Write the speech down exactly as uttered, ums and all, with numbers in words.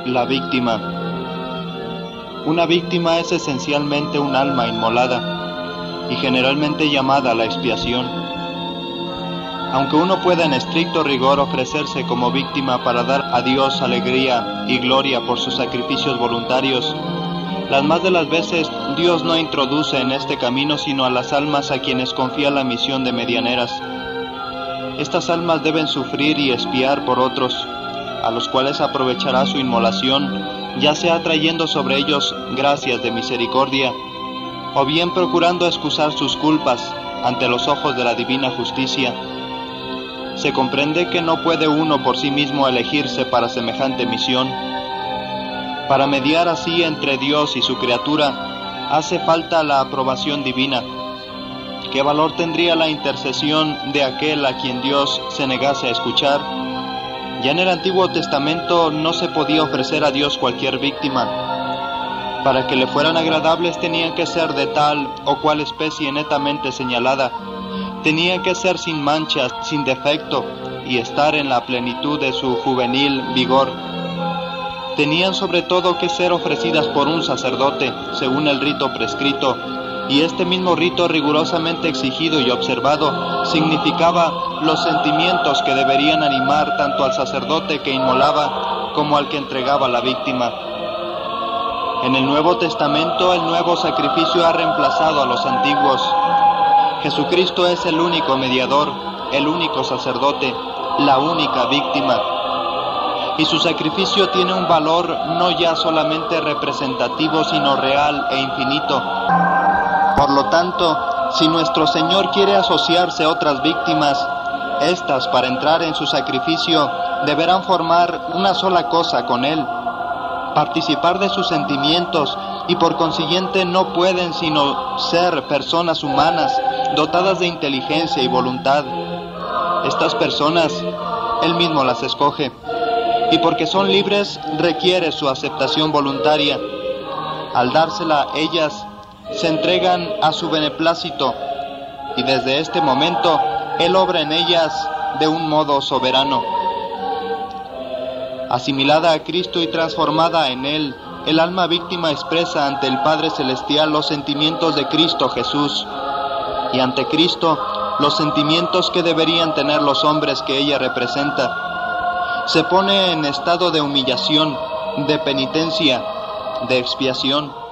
La víctima. Una víctima es esencialmente un alma inmolada y generalmente llamada a la expiación. Aunque uno pueda en estricto rigor ofrecerse como víctima para dar a Dios alegría y gloria por sus sacrificios voluntarios, las más de las veces Dios no introduce en este camino sino a las almas a quienes confía la misión de medianeras. Estas almas deben sufrir y expiar por otros, a los cuales aprovechará su inmolación, ya sea trayendo sobre ellos gracias de misericordia, o bien procurando excusar sus culpas ante los ojos de la divina justicia. Se comprende que no puede uno por sí mismo elegirse para semejante misión. Para mediar así entre Dios y su criatura, hace falta la aprobación divina. ¿Qué valor tendría la intercesión de aquel a quien Dios se negase a escuchar? Ya en el Antiguo Testamento no se podía ofrecer a Dios cualquier víctima. Para que le fueran agradables tenían que ser de tal o cual especie netamente señalada. Tenían que ser sin manchas, sin defecto, y estar en la plenitud de su juvenil vigor. Tenían sobre todo que ser ofrecidas por un sacerdote, según el rito prescrito, y este mismo rito rigurosamente exigido y observado significaba los sentimientos que deberían animar tanto al sacerdote que inmolaba como al que entregaba la víctima. En el Nuevo Testamento el nuevo sacrificio ha reemplazado a los antiguos. Jesucristo es el único mediador, el único sacerdote, la única víctima. Y su sacrificio tiene un valor no ya solamente representativo, sino real e infinito. Por lo tanto, si nuestro Señor quiere asociarse a otras víctimas, éstas, para entrar en su sacrificio, deberán formar una sola cosa con Él, participar de sus sentimientos, y por consiguiente no pueden sino ser personas humanas, dotadas de inteligencia y voluntad. Estas personas, Él mismo las escoge, y porque son libres, requiere su aceptación voluntaria. Al dársela a ellas, se entregan a su beneplácito, y desde este momento Él obra en ellas de un modo soberano. Asimilada a Cristo y transformada en Él, el alma víctima expresa ante el Padre Celestial los sentimientos de Cristo Jesús, y ante Cristo los sentimientos que deberían tener los hombres que ella representa. Se pone en estado de humillación, de penitencia, de expiación.